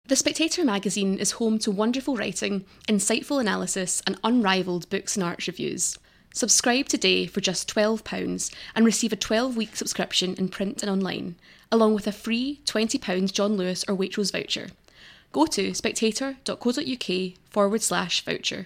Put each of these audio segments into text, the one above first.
The Spectator magazine is home to wonderful writing, insightful analysis, and unrivalled books and arts reviews. Subscribe today for just £12 and receive a 12-week subscription in print and online, along with a free £20 John Lewis or Waitrose voucher. Go to spectator.co.uk/voucher.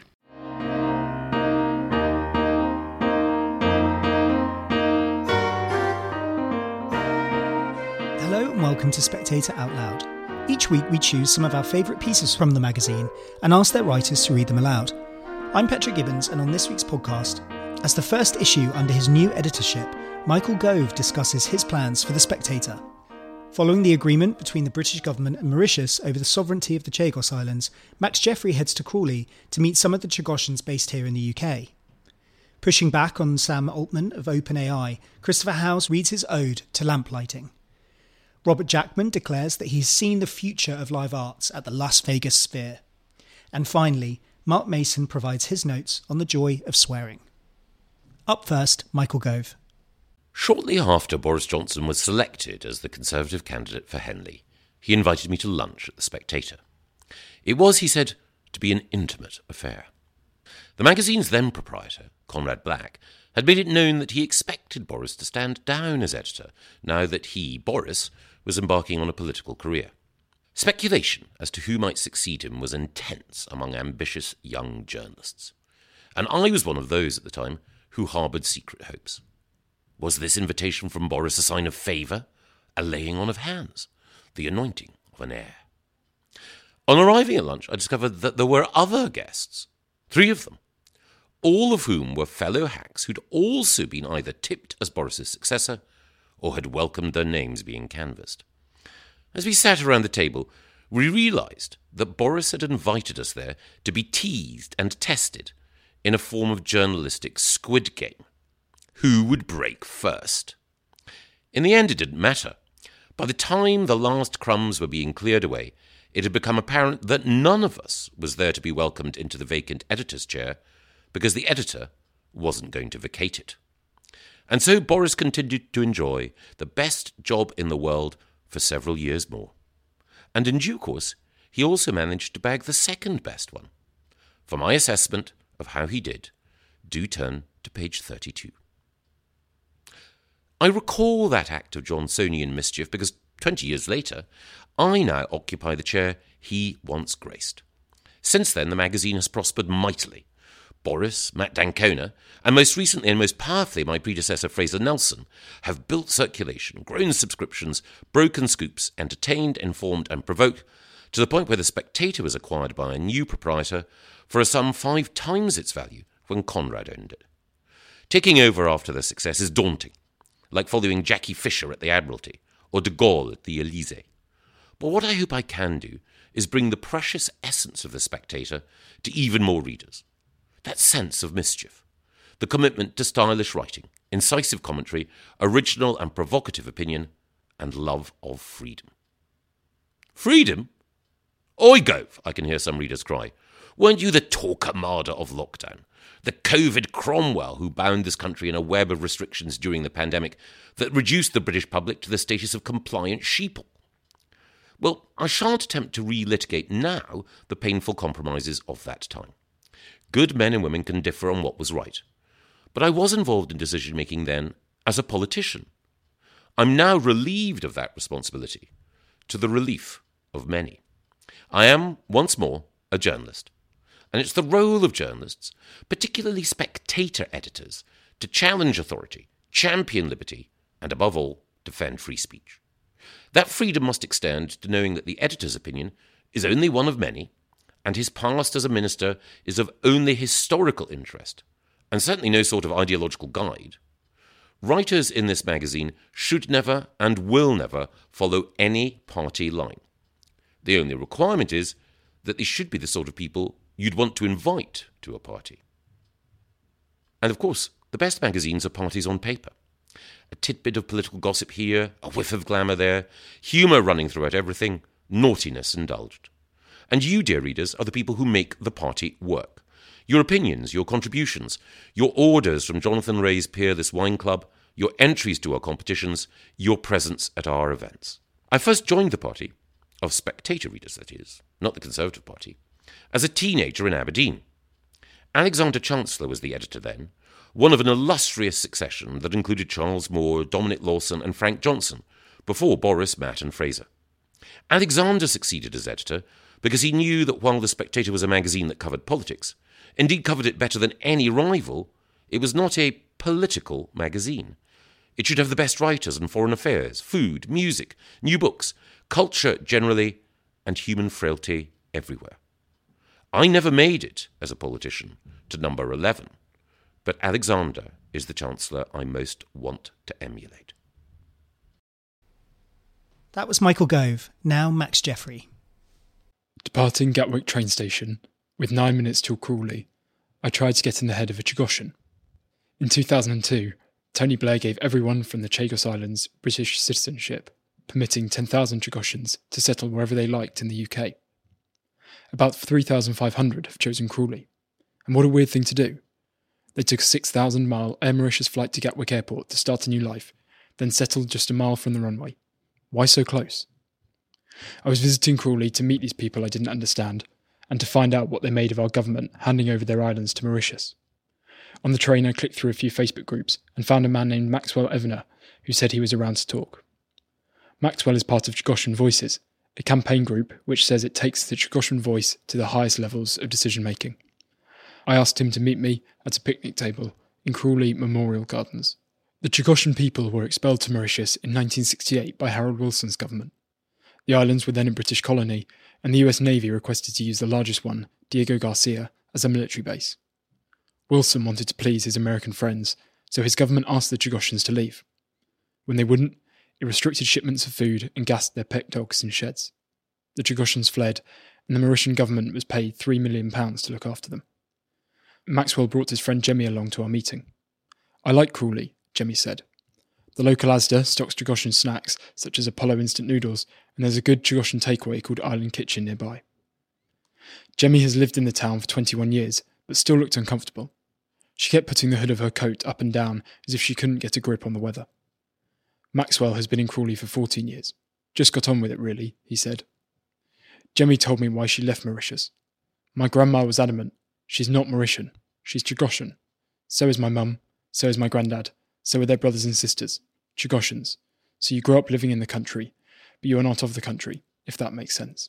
Hello and welcome to Spectator Out Loud. Each week we choose some of our favourite pieces from the magazine and ask their writers to read them aloud. I'm Petra Gibbons, and on this week's podcast, as the first issue under his new editorship, Michael Gove discusses his plans for The Spectator. Following the agreement between the British government and Mauritius over the sovereignty of the Chagos Islands, Max Jeffrey heads to Crawley to meet some of the Chagossians based here in the UK. Pushing back on Sam Altman of OpenAI, Christopher Howes reads his ode to lamplighting. Robert Jackman declares that he's seen the future of live arts at the Las Vegas Sphere. And finally, Mark Mason provides his notes on the joy of swearing. Up first, Michael Gove. Shortly after Boris Johnson was selected as the Conservative candidate for Henley, he invited me to lunch at The Spectator. It was, he said, to be an intimate affair. The magazine's then proprietor, Conrad Black, had made it known that he expected Boris to stand down as editor, now that he, Boris, was embarking on a political career. Speculation as to who might succeed him was intense among ambitious young journalists. And I was one of those at the time who harboured secret hopes. Was this invitation from Boris a sign of favour, a laying on of hands, the anointing of an heir? On arriving at lunch, I discovered that there were other guests, 3 of them, all of whom were fellow hacks who'd also been either tipped as Boris's successor or had welcomed their names being canvassed. As we sat around the table, we realised that Boris had invited us there to be teased and tested in a form of journalistic squid game. Who would break first? In the end, it didn't matter. By the time the last crumbs were being cleared away, it had become apparent that none of us was there to be welcomed into the vacant editor's chair, because the editor wasn't going to vacate it. And so Boris continued to enjoy the best job in the world for several years more. And in due course, he also managed to bag the second best one. For my assessment of how he did, do turn to page 32. I recall that act of Johnsonian mischief because 20 years later, I now occupy the chair he once graced. Since then, the magazine has prospered mightily. Boris, Matt D'Ancona, and most recently and most powerfully my predecessor Fraser Nelson have built circulation, grown subscriptions, broken scoops, entertained, informed and provoked, to the point where The Spectator was acquired by a new proprietor for a sum 5 times its value when Conrad owned it. Taking over after their success is daunting, like following Jackie Fisher at the Admiralty or de Gaulle at the Élysée. But what I hope I can do is bring the precious essence of The Spectator to even more readers. That sense of mischief, the commitment to stylish writing, incisive commentary, original and provocative opinion, and love of freedom. Freedom? Oi, Gove, I can hear some readers cry. Weren't you the talk-armada of lockdown? The COVID Cromwell who bound this country in a web of restrictions during the pandemic that reduced the British public to the status of compliant sheeple? Well, I shan't attempt to relitigate now the painful compromises of that time. Good men and women can differ on what was right. But I was involved in decision-making then as a politician. I'm now relieved of that responsibility, to the relief of many. I am, once more, a journalist. And it's the role of journalists, particularly spectator editors, to challenge authority, champion liberty, and above all, defend free speech. That freedom must extend to knowing that the editor's opinion is only one of many, and his past as a minister is of only historical interest, and certainly no sort of ideological guide. Writers in this magazine should never and will never follow any party line. The only requirement is that they should be the sort of people you'd want to invite to a party. And of course, the best magazines are parties on paper. A tidbit of political gossip here, a whiff of glamour there, humour running throughout everything, naughtiness indulged. And you, dear readers, are the people who make the party work. Your opinions, your contributions, your orders from Jonathan Ray's Peerless Wine Club, your entries to our competitions, your presence at our events. I first joined the party of Spectator readers that is, not the Conservative Party, as a teenager in Aberdeen. Alexander Chancellor was the editor then, one of an illustrious succession that included Charles Moore, Dominic Lawson and Frank Johnson, before Boris, Matt and Fraser. Alexander succeeded as editor because he knew that while The Spectator was a magazine that covered politics, indeed covered it better than any rival, it was not a political magazine. It should have the best writers on foreign affairs, food, music, new books, culture generally, and human frailty everywhere. I never made it, as a politician, to number 11, but Alexander is the Chancellor I most want to emulate. That was Michael Gove, now Max Jeffrey. Departing Gatwick train station, with 9 minutes till Crawley, I tried to get in the head of a Chagosian. In 2002, Tony Blair gave everyone from the Chagos Islands British citizenship, permitting 10,000 Chagosians to settle wherever they liked in the UK. About 3,500 have chosen Crawley. And what a weird thing to do. They took a 6,000-mile Air Mauritius flight to Gatwick Airport to start a new life, then settled just a mile from the runway. Why so close? I was visiting Crawley to meet these people I didn't understand, and to find out what they made of our government handing over their islands to Mauritius. On the train, I clicked through a few Facebook groups and found a man named Maxwell Evener, who said he was around to talk. Maxwell is part of Chagosian Voices, a campaign group which says it takes the Chagosian voice to the highest levels of decision-making. I asked him to meet me at a picnic table in Crawley Memorial Gardens. The Chagosian people were expelled to Mauritius in 1968 by Harold Wilson's government. The islands were then a British colony, and the US Navy requested to use the largest one, Diego Garcia, as a military base. Wilson wanted to please his American friends, so his government asked the Chagosians to leave. When they wouldn't, it restricted shipments of food and gassed their pet dogs in sheds. The Chagosians fled, and the Mauritian government was paid £3 million to look after them. Maxwell brought his friend Jemmy along to our meeting. "I like Crawley," Jemmy said. "The local Asda stocks Chagosian snacks, such as Apollo instant noodles, and there's a good Chagosian takeaway called Island Kitchen nearby." Jemmy has lived in the town for 21 years, but still looked uncomfortable. She kept putting the hood of her coat up and down as if she couldn't get a grip on the weather. Maxwell has been in Crawley for 14 years. "Just got on with it, really," he said. Jemmy told me why she left Mauritius. "My grandma was adamant. She's not Mauritian. She's Chagosian. So is my mum. So is my granddad. So are their brothers and sisters. Chagosians. So you grow up living in the country, but you are not of the country, if that makes sense."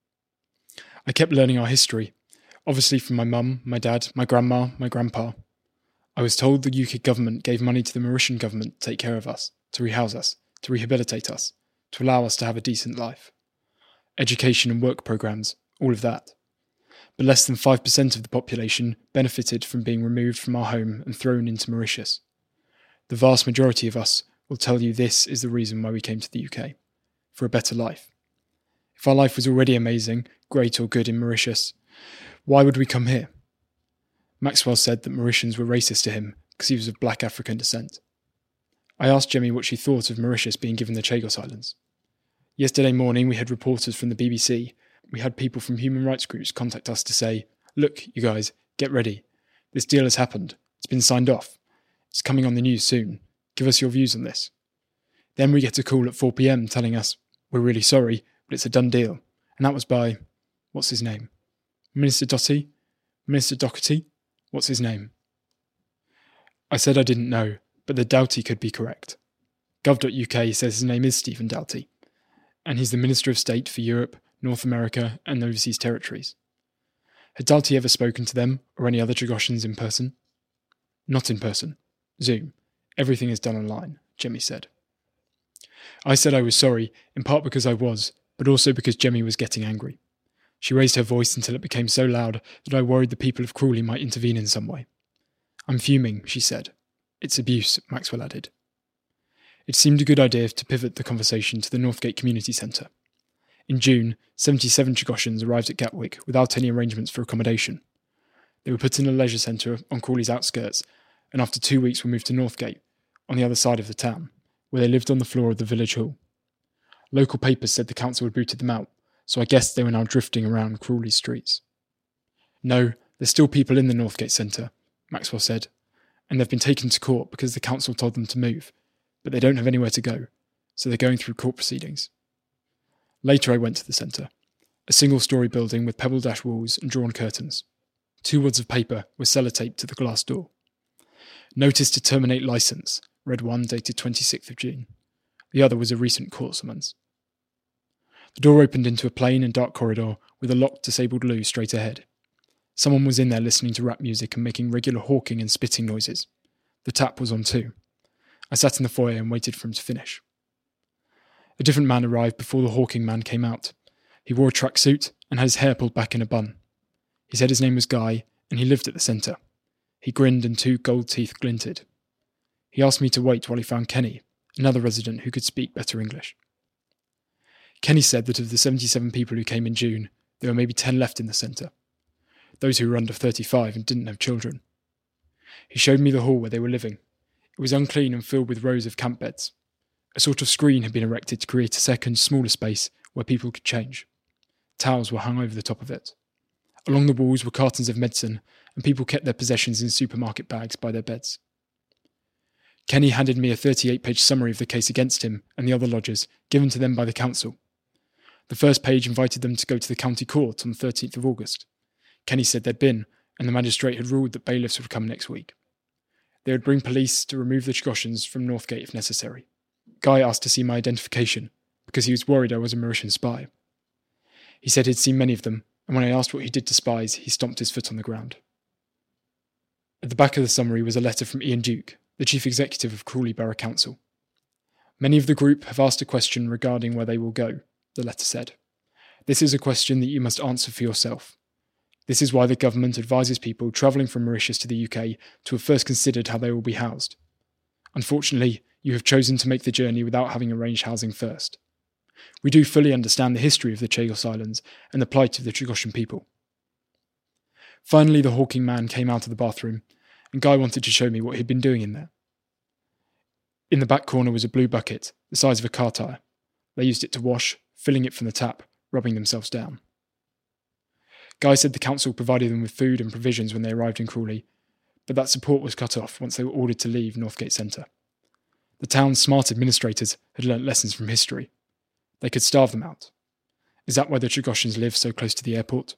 I kept learning our history, obviously from my mum, my dad, my grandma, my grandpa. I was told the UK government gave money to the Mauritian government to take care of us, to rehouse us, to rehabilitate us, to allow us to have a decent life. Education and work programmes, all of that. But less than 5% of the population benefited from being removed from our home and thrown into Mauritius. The vast majority of us will tell you this is the reason why we came to the UK. For a better life. If our life was already amazing, great or good in Mauritius, why would we come here? Maxwell said that Mauritians were racist to him because he was of black African descent. I asked Jemmy what she thought of Mauritius being given the Chagos Islands. Yesterday morning we had reporters from the BBC. We had people from human rights groups contact us to say, "Look, you guys, get ready. This deal has happened. It's been signed off. It's coming on the news soon. Give us your views on this." Then we get a call at 4 p.m. telling us, "We're really sorry, but it's a done deal." And that was by, what's his name? Minister Doherty? Minister Doherty? What's his name? I said I didn't know, but the Doughty could be correct. Gov.uk says his name is Stephen Doughty, and he's the Minister of State for Europe, North America and overseas territories. Had Doughty ever spoken to them or any other Chagosians in person? Not in person. Zoom. Everything is done online, Jemmy said. I said I was sorry, in part because I was, but also because Jemmy was getting angry. She raised her voice until it became so loud that I worried the people of Crawley might intervene in some way. "I'm fuming," she said. "It's abuse," Maxwell added. It seemed a good idea to pivot the conversation to the Northgate Community Centre. In June, 77 Chagosians arrived at Gatwick without any arrangements for accommodation. They were put in a leisure centre on Crawley's outskirts, and after 2 weeks were moved to Northgate, on the other side of the town, where they lived on the floor of the village hall. Local papers said the council had booted them out, so I guessed they were now drifting around Crawley streets. "No, there's still people in the Northgate Centre," Maxwell said, "and they've been taken to court because the council told them to move, but they don't have anywhere to go, so they're going through court proceedings." Later I went to the centre, a single-storey building with pebble-dash walls and drawn curtains. 2 wads of paper were sellotaped to the glass door. Notice to terminate licence, read one dated 26th of June. The other was a recent court summons. The door opened into a plain and dark corridor with a locked disabled loo straight ahead. Someone was in there listening to rap music and making regular hawking and spitting noises. The tap was on too. I sat in the foyer and waited for him to finish. A different man arrived before the hawking man came out. He wore a tracksuit and had his hair pulled back in a bun. He said his name was Guy and he lived at the centre. He grinned and 2 gold teeth glinted. He asked me to wait while he found Kenny, another resident who could speak better English. Kenny said that of the 77 people who came in June, there were maybe 10 left in the centre, those who were under 35 and didn't have children. He showed me the hall where they were living. It was unclean and filled with rows of camp beds. A sort of screen had been erected to create a second, smaller space where people could change. Towels were hung over the top of it. Along the walls were cartons of medicine, and people kept their possessions in supermarket bags by their beds. Kenny handed me a 38-page summary of the case against him and the other lodgers, given to them by the council. The first page invited them to go to the county court on the 13th of August. Kenny said they'd been, and the magistrate had ruled that bailiffs would come next week. They would bring police to remove the Chigoshans from Northgate if necessary. Guy asked to see my identification, because he was worried I was a Mauritian spy. He said he'd seen many of them, and when I asked what he did to spies, he stomped his foot on the ground. At the back of the summary was a letter from Ian Duke, the chief executive of Crawley Borough Council. Many of the group have asked a question regarding where they will go, the letter said. This is a question that you must answer for yourself. This is why the government advises people travelling from Mauritius to the UK to have first considered how they will be housed. Unfortunately, you have chosen to make the journey without having arranged housing first. We do fully understand the history of the Chagos Islands and the plight of the Chagosian people. Finally, the hawking man came out of the bathroom, and Guy wanted to show me what he'd been doing in there. In the back corner was a blue bucket, the size of a car tyre. They used it to wash, filling it from the tap, rubbing themselves down. Guy said the council provided them with food and provisions when they arrived in Crawley, but that support was cut off once they were ordered to leave Northgate Centre. The town's smart administrators had learnt lessons from history. They could starve them out. Is that why the Chigoshans live so close to the airport?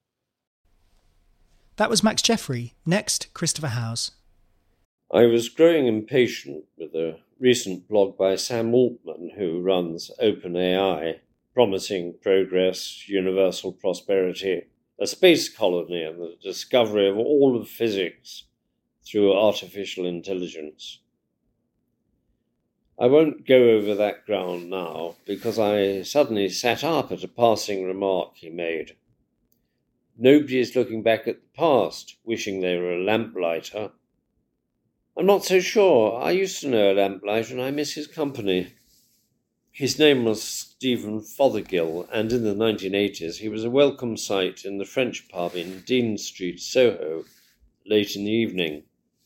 That was Max Jeffrey. Next, Christopher Howes. I was growing impatient with a recent blog by Sam Altman, who runs OpenAI, promising progress, universal prosperity, a space colony and the discovery of all of physics through artificial intelligence. I won't go over that ground now, because I suddenly sat up at a passing remark he made. Nobody is looking back at the past, wishing they were a lamplighter. I'm not so sure. I used to know a lamplighter and I miss his company. His name was Stephen Fothergill, and in the 1980s he was a welcome sight in the French pub in Dean Street, Soho, late in the evening.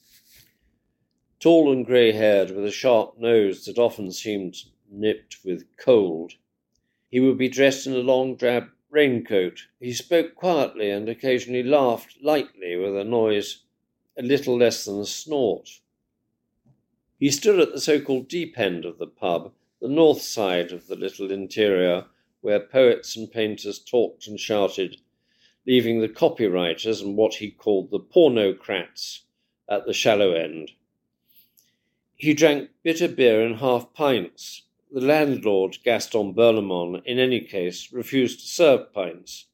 Tall and grey-haired, with a sharp nose that often seemed nipped with cold, he would be dressed in a long drab raincoat. He spoke quietly and occasionally laughed lightly with a noise a little less than a snort. He stood at the so-called deep end of the pub, the north side of the little interior, where poets and painters talked and shouted, leaving the copywriters and what he called the pornocrats at the shallow end. He drank bitter beer in half pints. The landlord, Gaston Berlemont, in any case, refused to serve pints.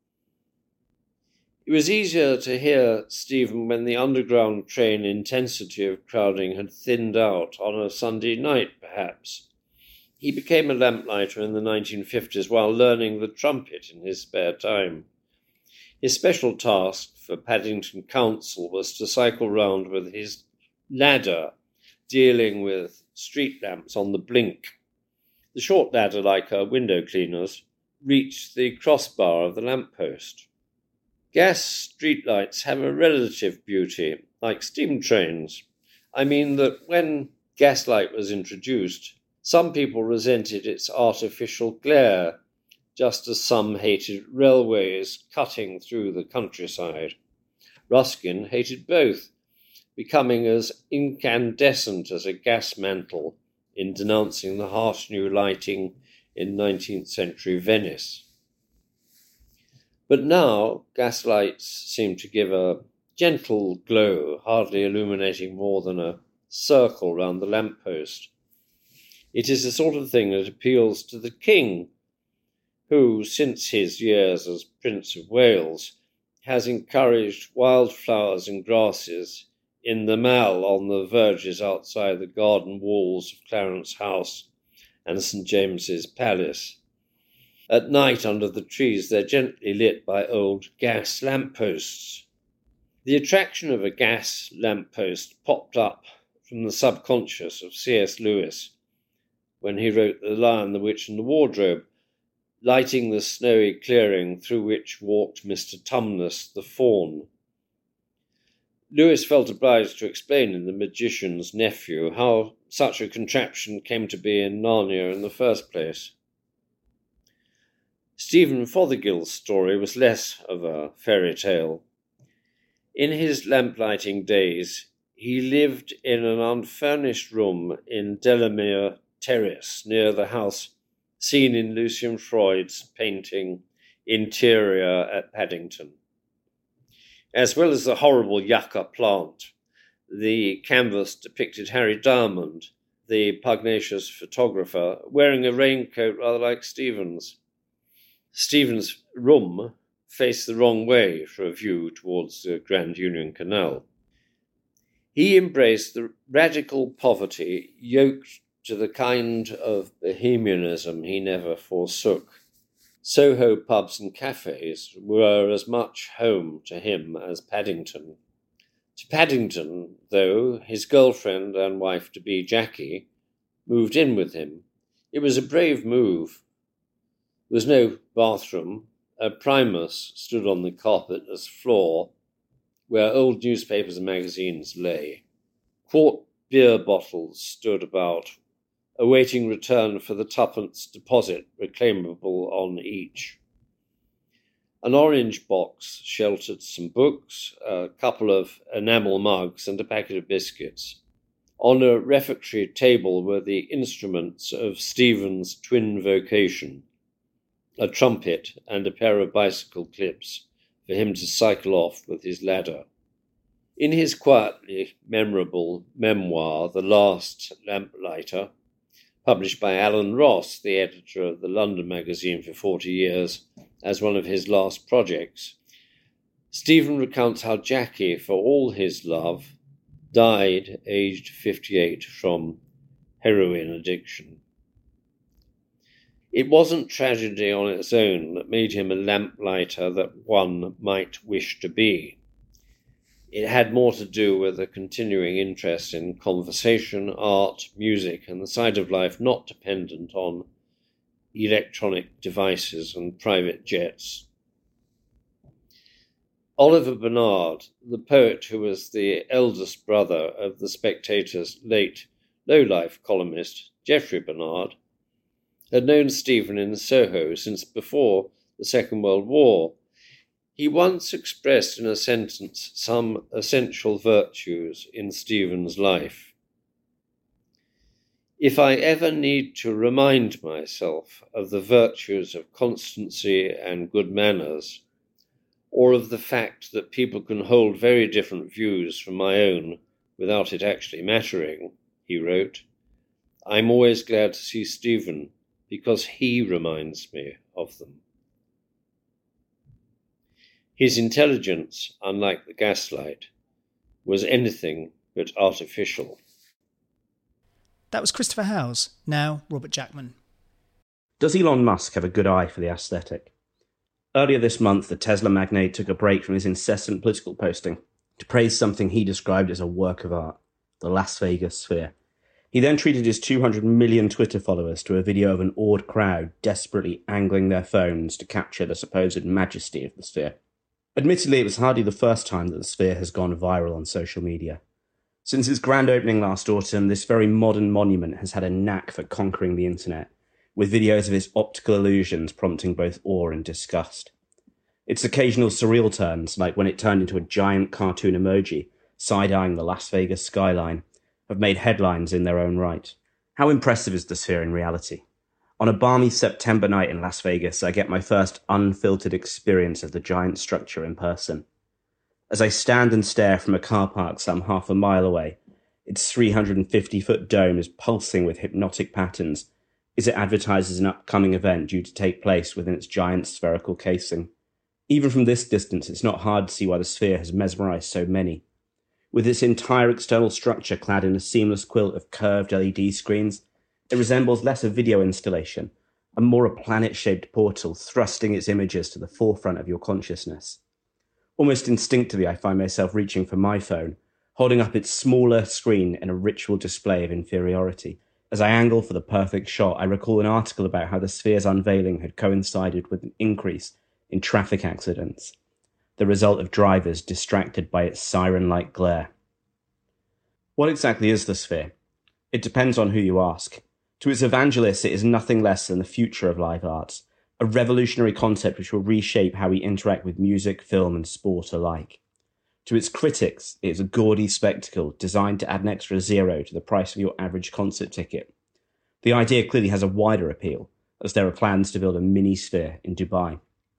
It was easier to hear Stephen when the underground train intensity of crowding had thinned out on a Sunday night, perhaps. He became a lamplighter in the 1950s while learning the trumpet in his spare time. His special task for Paddington Council was to cycle round with his ladder, dealing with street lamps on the blink. The short ladder, like a window cleaner's, reached the crossbar of the lamppost. Gas streetlights have a relative beauty, like steam trains. I mean that when gaslight was introduced, some people resented its artificial glare, just as some hated railways cutting through the countryside. Ruskin hated both, becoming as incandescent as a gas mantle in denouncing the harsh new lighting in 19th century Venice. But now gas lights seem to give a gentle glow, hardly illuminating more than a circle round the lamppost. It is the sort of thing that appeals to the king, who, since his years as Prince of Wales, has encouraged wildflowers and grasses in the mall on the verges outside the garden walls of Clarence House and St. James's Palace. At night, under the trees, they're gently lit by old gas lampposts. The attraction of a gas lamppost popped up from the subconscious of C.S. Lewis when he wrote The Lion, the Witch and the Wardrobe, lighting the snowy clearing through which walked Mr. Tumnus the faun. Lewis felt obliged to explain in The Magician's Nephew how such a contraption came to be in Narnia in the first place. Stephen Fothergill's story was less of a fairy tale. In his lamplighting days, he lived in an unfurnished room in Delamere Terrace, near the house seen in Lucian Freud's painting Interior at Paddington. As well as the horrible yucca plant, the canvas depicted Harry Diamond, the pugnacious photographer, wearing a raincoat rather like Stephen's. Stephen's room faced the wrong way for a view towards the Grand Union Canal. He embraced the radical poverty yoked to the kind of bohemianism he never forsook. Soho pubs and cafes were as much home to him as Paddington. To Paddington, though, his girlfriend and wife-to-be Jackie moved in with him. It was a brave move. There was no bathroom. A primus stood on the carpetless floor where old newspapers and magazines lay. Quart beer bottles stood about, awaiting return for the twopence deposit reclaimable on each. An orange box sheltered some books, a couple of enamel mugs and a packet of biscuits. On a refectory table were the instruments of Stephen's twin vocation, a trumpet and a pair of bicycle clips for him to cycle off with his ladder. In his quietly memorable memoir, The Last Lamplighter, published by Alan Ross, the editor of the London magazine for 40 years, as one of his last projects, Stephen recounts how Jackie, for all his love, died aged 58 from heroin addiction. It wasn't tragedy on its own that made him a lamplighter that one might wish to be. It had more to do with a continuing interest in conversation, art, music, and the side of life not dependent on electronic devices and private jets. Oliver Bernard, the poet who was the eldest brother of the Spectator's late low-life columnist Geoffrey Bernard, had known Stephen in Soho since before the Second World War. He once expressed in a sentence some essential virtues in Stephen's life. If I ever need to remind myself of the virtues of constancy and good manners, or of the fact that people can hold very different views from my own without it actually mattering, he wrote, I'm always glad to see Stephen because he reminds me of them. His intelligence, unlike the gaslight, was anything but artificial. That was Christopher Howes, now Robert Jackman. Does Elon Musk have a good eye for the aesthetic? Earlier this month, the Tesla magnate took a break from his incessant political posting to praise something he described as a work of art, the Las Vegas Sphere. He then treated his 200 million Twitter followers to a video of an awed crowd desperately angling their phones to capture the supposed majesty of the Sphere. Admittedly, it was hardly the first time that the Sphere has gone viral on social media. Since its grand opening last autumn, this very modern monument has had a knack for conquering the internet, with videos of its optical illusions prompting both awe and disgust. Its occasional surreal turns, like when it turned into a giant cartoon emoji, side-eyeing the Las Vegas skyline, have made headlines in their own right. How impressive is the Sphere in reality? On a balmy September night in Las Vegas, I get my first unfiltered experience of the giant structure in person. As I stand and stare from a car park some half a mile away, its 350-foot dome is pulsing with hypnotic patterns as it advertises an upcoming event due to take place within its giant spherical casing. Even from this distance, it's not hard to see why the Sphere has mesmerised so many. With its entire external structure clad in a seamless quilt of curved LED screens, it resembles less a video installation and more a planet-shaped portal thrusting its images to the forefront of your consciousness. Almost instinctively, I find myself reaching for my phone, holding up its smaller screen in a ritual display of inferiority. As I angle for the perfect shot, I recall an article about how the Sphere's unveiling had coincided with an increase in traffic accidents, the result of drivers distracted by its siren-like glare. What exactly is the Sphere? It depends on who you ask. To its evangelists, it is nothing less than the future of live arts, a revolutionary concept which will reshape how we interact with music, film, and sport alike. To its critics, it is a gaudy spectacle designed to add an extra zero to the price of your average concert ticket. The idea clearly has a wider appeal, as there are plans to build a mini-Sphere in Dubai.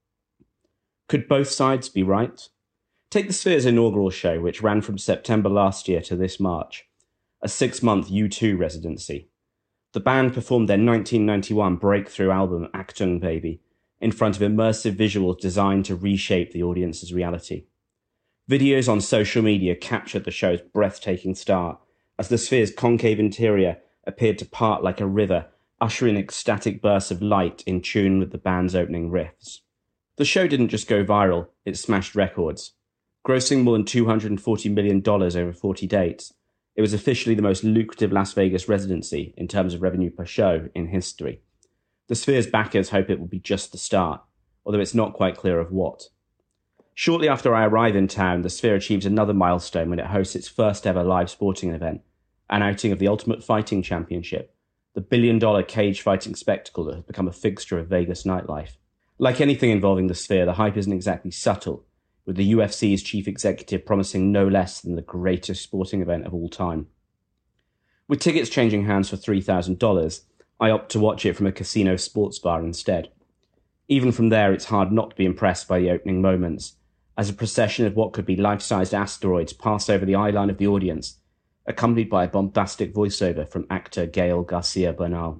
Could both sides be right? Take the Sphere's inaugural show, which ran from September last year to this March, a 6-month U2 residency. The band performed their 1991 breakthrough album, Achtung Baby, in front of immersive visuals designed to reshape the audience's reality. Videos on social media captured the show's breathtaking start, as the Sphere's concave interior appeared to part like a river, ushering ecstatic bursts of light in tune with the band's opening riffs. The show didn't just go viral, it smashed records. Grossing more than $240 million over 40 dates, it was officially the most lucrative Las Vegas residency in terms of revenue per show in history. The Sphere's backers hope it will be just the start, although it's not quite clear of what. Shortly after I arrive in town, the Sphere achieves another milestone when it hosts its first ever live sporting event, an outing of the Ultimate Fighting Championship, the billion-dollar cage fighting spectacle that has become a fixture of Vegas nightlife. Like anything involving the Sphere, the hype isn't exactly subtle, with the UFC's chief executive promising no less than the greatest sporting event of all time. With tickets changing hands for $3,000, I opt to watch it from a casino sports bar instead. Even from there, it's hard not to be impressed by the opening moments, as a procession of what could be life-sized asteroids pass over the eye line of the audience, accompanied by a bombastic voiceover from actor Gael Garcia Bernal.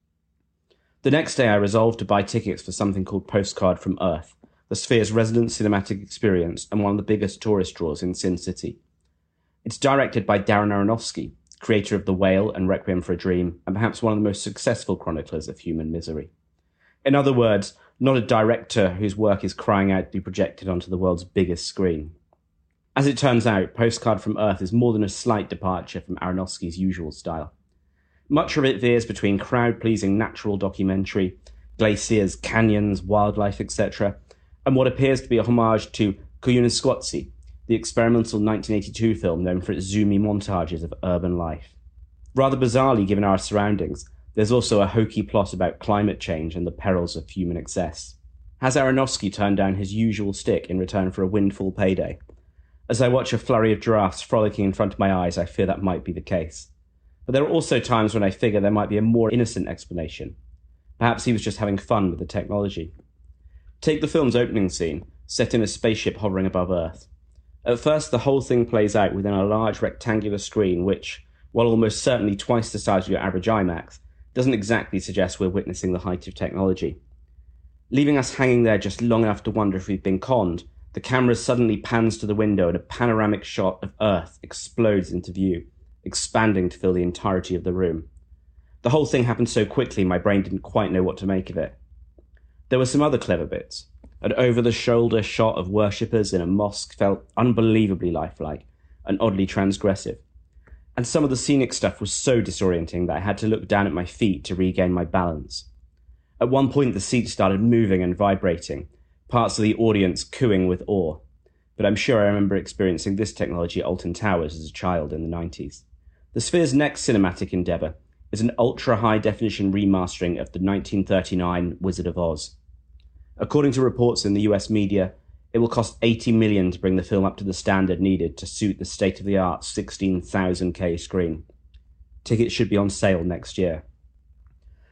The next day, I resolved to buy tickets for something called Postcard from Earth, the Sphere's resident cinematic experience and one of the biggest tourist draws in Sin City. It's directed by Darren Aronofsky, creator of The Whale and Requiem for a Dream, and perhaps one of the most successful chroniclers of human misery. In other words, not a director whose work is crying out to be projected onto the world's biggest screen. As it turns out, Postcard from Earth is more than a slight departure from Aronofsky's usual style. Much of it veers between crowd-pleasing natural documentary, glaciers, canyons, wildlife, etc., and what appears to be a homage to Kuyunisquatsi, the experimental 1982 film known for its zoomy montages of urban life. Rather bizarrely given our surroundings, there's also a hokey plot about climate change and the perils of human excess. Has Aronofsky turned down his usual stick in return for a windfall payday? As I watch a flurry of giraffes frolicking in front of my eyes, I fear that might be the case. But there are also times when I figure there might be a more innocent explanation. Perhaps he was just having fun with the technology. Take the film's opening scene, set in a spaceship hovering above Earth. At first, the whole thing plays out within a large rectangular screen which, while almost certainly twice the size of your average IMAX, doesn't exactly suggest we're witnessing the height of technology. Leaving us hanging there just long enough to wonder if we've been conned, the camera suddenly pans to the window and a panoramic shot of Earth explodes into view, expanding to fill the entirety of the room. The whole thing happened so quickly my brain didn't quite know what to make of it. There were some other clever bits. An over-the-shoulder shot of worshippers in a mosque felt unbelievably lifelike and oddly transgressive. And some of the scenic stuff was so disorienting that I had to look down at my feet to regain my balance. At one point the seat started moving and vibrating, parts of the audience cooing with awe, but I'm sure I remember experiencing this technology at Alton Towers as a child in the 90s. The Sphere's next cinematic endeavour is an ultra-high-definition remastering of the 1939 Wizard of Oz. According to reports in the US media, it will cost $80 million to bring the film up to the standard needed to suit the state-of-the-art 16,000K screen. Tickets should be on sale next year.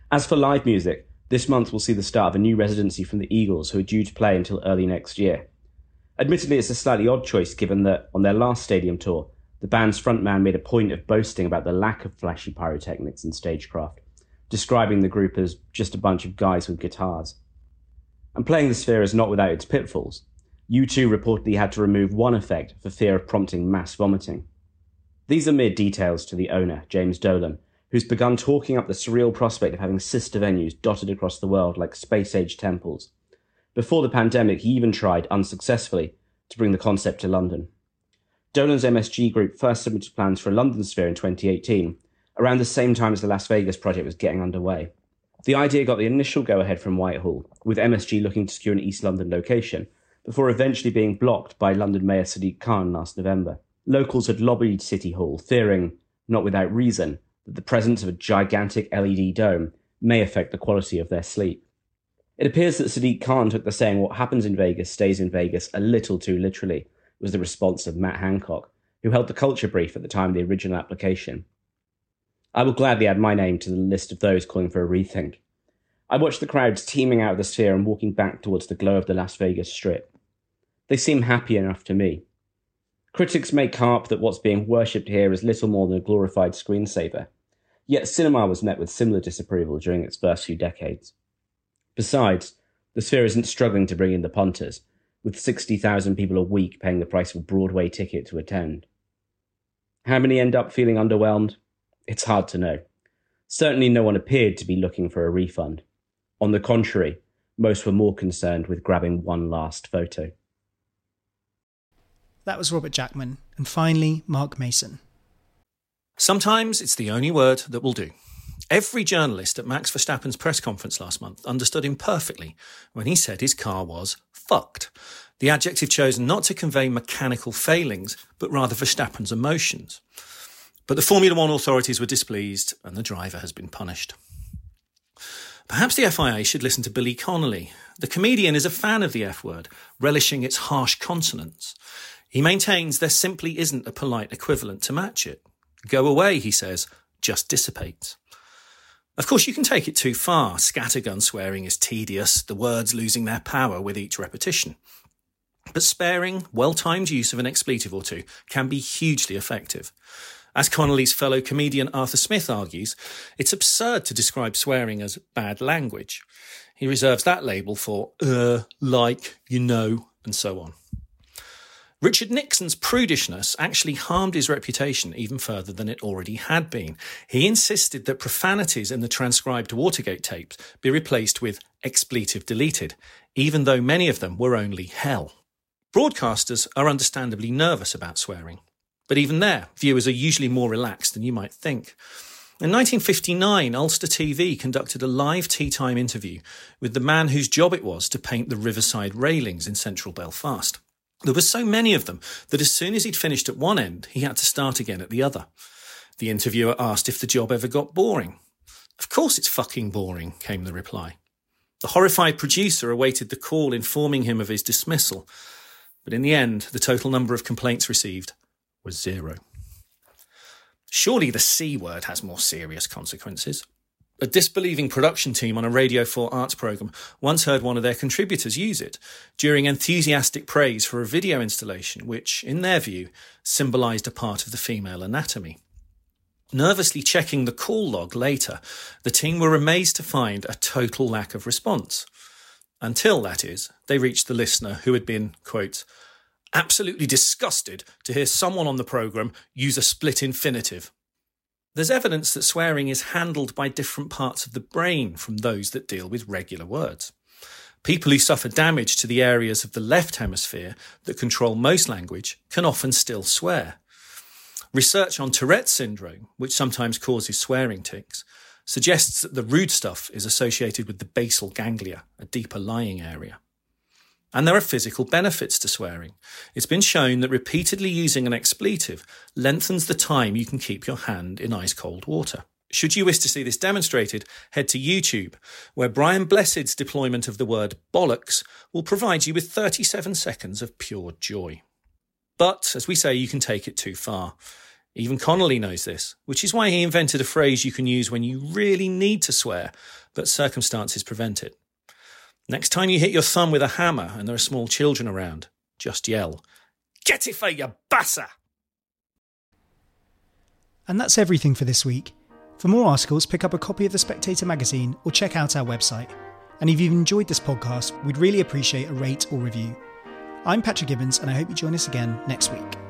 As for live music, this month will see the start of a new residency from the Eagles, who are due to play until early next year. Admittedly, it's a slightly odd choice given that, on their last stadium tour, the band's frontman made a point of boasting about the lack of flashy pyrotechnics and stagecraft, describing the group as just a bunch of guys with guitars. And playing the Sphere is not without its pitfalls. U2 reportedly had to remove one effect for fear of prompting mass vomiting. These are mere details to the owner, James Dolan, who's begun talking up the surreal prospect of having sister venues dotted across the world like space-age temples. Before the pandemic, he even tried, unsuccessfully, to bring the concept to London. Dolan's MSG Group first submitted plans for a London Sphere in 2018, around the same time as the Las Vegas project was getting underway. The idea got the initial go-ahead from Whitehall, with MSG looking to secure an East London location, before eventually being blocked by London Mayor Sadiq Khan last November. Locals had lobbied City Hall, fearing, not without reason, that the presence of a gigantic LED dome may affect the quality of their sleep. It appears that Sadiq Khan took the saying "what happens in Vegas stays in Vegas" a little too literally, was the response of Matt Hancock, who held the culture brief at the time of the original application. I will gladly add my name to the list of those calling for a rethink. I watched the crowds teeming out of the Sphere and walking back towards the glow of the Las Vegas Strip. They seem happy enough to me. Critics make harp that what's being worshipped here is little more than a glorified screensaver, yet cinema was met with similar disapproval during its first few decades. Besides, the Sphere isn't struggling to bring in the punters, with 60,000 people a week paying the price of a Broadway ticket to attend. How many end up feeling underwhelmed? It's hard to know. Certainly no one appeared to be looking for a refund. On the contrary, most were more concerned with grabbing one last photo. That was Robert Jackman. And finally, Mark Mason. Sometimes it's the only word that will do. Every journalist at Max Verstappen's press conference last month understood him perfectly when he said his car was fucked. The adjective chosen not to convey mechanical failings, but rather Verstappen's emotions. But the Formula One authorities were displeased and the driver has been punished. Perhaps the FIA should listen to Billy Connolly. The comedian is a fan of the F word, relishing its harsh consonants. He maintains there simply isn't a polite equivalent to match it. Go away, he says, just dissipates. Of course, you can take it too far. Scattergun swearing is tedious, the words losing their power with each repetition. But sparing, well-timed use of an expletive or two can be hugely effective. As Connolly's fellow comedian Arthur Smith argues, it's absurd to describe swearing as bad language. He reserves that label for like, you know, and so on. Richard Nixon's prudishness actually harmed his reputation even further than it already had been. He insisted that profanities in the transcribed Watergate tapes be replaced with expletive deleted, even though many of them were only hell. Broadcasters are understandably nervous about swearing, but even there, viewers are usually more relaxed than you might think. In 1959, Ulster TV conducted a live tea-time interview with the man whose job it was to paint the riverside railings in central Belfast. There were so many of them that as soon as he'd finished at one end, he had to start again at the other. The interviewer asked if the job ever got boring. "Of course it's fucking boring," came the reply. The horrified producer awaited the call informing him of his dismissal, but in the end, the total number of complaints received was 0. Surely the C word has more serious consequences. A disbelieving production team on a Radio 4 arts programme once heard one of their contributors use it during enthusiastic praise for a video installation which, in their view, symbolised a part of the female anatomy. Nervously checking the call log later, the team were amazed to find a total lack of response. Until, that is, they reached the listener who had been, quote, absolutely disgusted to hear someone on the programme use a split infinitive. There's evidence that swearing is handled by different parts of the brain from those that deal with regular words. People who suffer damage to the areas of the left hemisphere that control most language can often still swear. Research on Tourette's syndrome, which sometimes causes swearing tics, suggests that the rude stuff is associated with the basal ganglia, a deeper lying area. And there are physical benefits to swearing. It's been shown that repeatedly using an expletive lengthens the time you can keep your hand in ice-cold water. Should you wish to see this demonstrated, head to YouTube, where Brian Blessed's deployment of the word bollocks will provide you with 37 seconds of pure joy. But, as we say, you can take it too far. Even Connolly knows this, which is why he invented a phrase you can use when you really need to swear, but circumstances prevent it. Next time you hit your thumb with a hammer and there are small children around, just yell, "Get it for you, bassa!" And that's everything for this week. For more articles, pick up a copy of The Spectator magazine or check out our website. And if you've enjoyed this podcast, we'd really appreciate a rate or review. I'm Patrick Gibbons, and I hope you join us again next week.